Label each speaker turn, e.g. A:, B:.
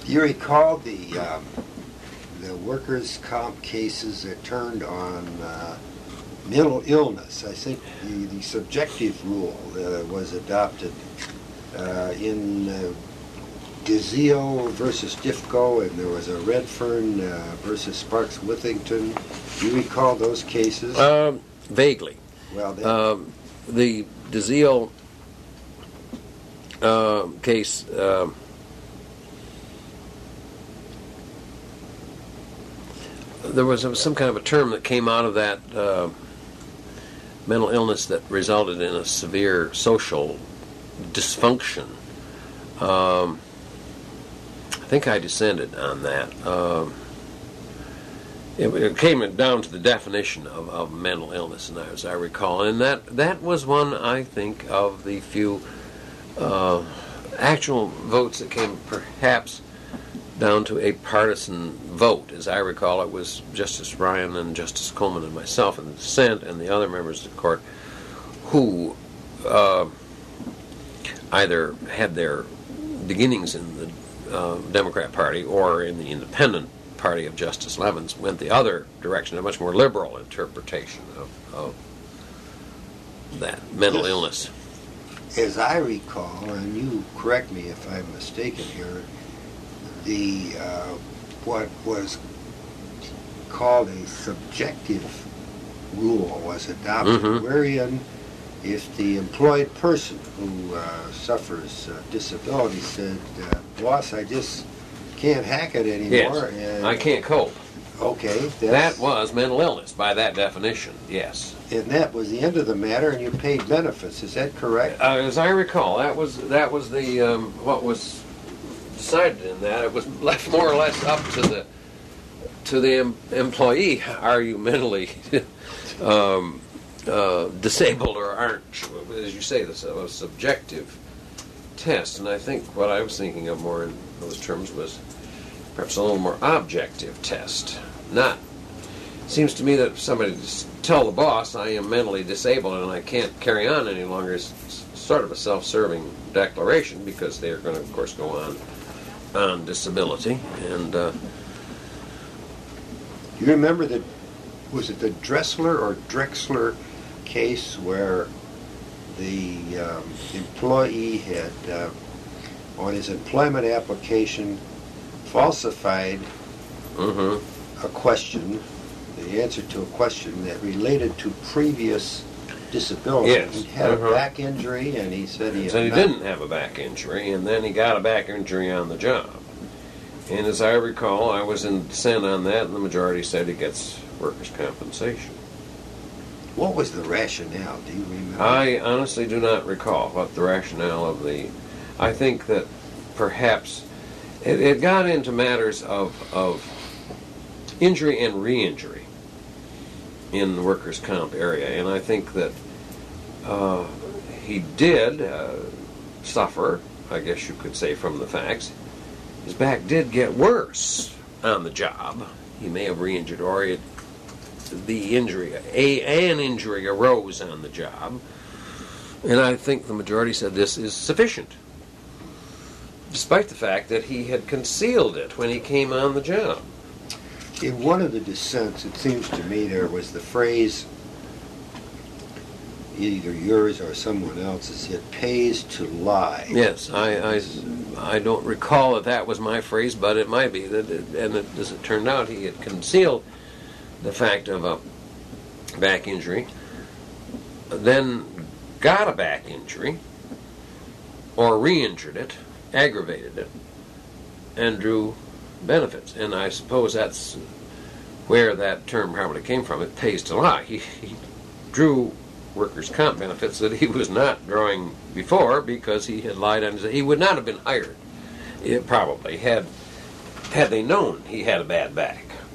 A: You recall the workers' comp cases that turned on mental illness. I think the subjective rule was adopted in DeZio versus Diffco, and there was a Redfern versus Sparks Withington. Do you recall those cases?
B: Vaguely.
A: Well,
B: the DeZio case. There was some kind of a term that came out of that mental illness that resulted in a severe social dysfunction. I think I dissented on that. It came down to the definition of mental illness, and as I recall, and that was one, I think, of the few actual votes that came perhaps down to a partisan vote. As I recall, it was Justice Ryan and Justice Coleman and myself in the dissent, and the other members of the court who either had their beginnings in the Democrat Party or in the Independent Party of Justice Levins went the other direction, a much more liberal interpretation of that mental illness.
A: As I recall, and you correct me if I'm mistaken here, the what was called a subjective rule was adopted, wherein if the employed person who suffers disability said, "Boss, I just can't hack it anymore,"
B: Yes,
A: and
B: I can't cope.
A: Okay,
B: That was mental illness by that definition. Yes.
A: And that was the end of the matter, and you paid benefits. Is that correct?
B: As I recall, that was the what was decided in that. It was left more or less up to the employee. Are you mentally disabled or aren't? As you say, this is a subjective test, and I think what I was thinking of more in those terms was perhaps a little more objective test. Not. It seems to me that if somebody just tell the boss I am mentally disabled and I can't carry on any longer is sort of a self-serving declaration, because they are going to, of course, go on disability. And
A: you remember was it the Dressler or Drexler case where the employee had on his employment application falsified a question, the answer to a question that related to previous disability.
B: Yes.
A: He had a back injury, and he said he
B: didn't have a back injury, and then he got a back injury on the job. And as I recall, I was in dissent on that, and the majority said he gets workers' compensation.
A: What was the rationale? Do you remember?
B: I honestly do not recall what the rationale of the... I think that perhaps it got into matters of injury and re-injury in the workers' comp area, and I think that he did suffer, I guess you could say from the facts. His back did get worse on the job. He may have re-injured, or an injury arose on the job, and I think the majority said this is sufficient, despite the fact that he had concealed it when he came on the job.
A: In one of the dissents, it seems to me there was the phrase, either yours or someone else's, "it pays to lie."
B: Yes, I don't recall that was my phrase, but it might be. As it turned out, he had concealed the fact of a back injury, then got a back injury, or re-injured it, aggravated it, and drew benefits. And I suppose that's where that term probably came from. It pays to lie. He drew workers' comp benefits that he was not drawing before because he had lied on his... He would not have been hired, probably, had they known he had a bad back.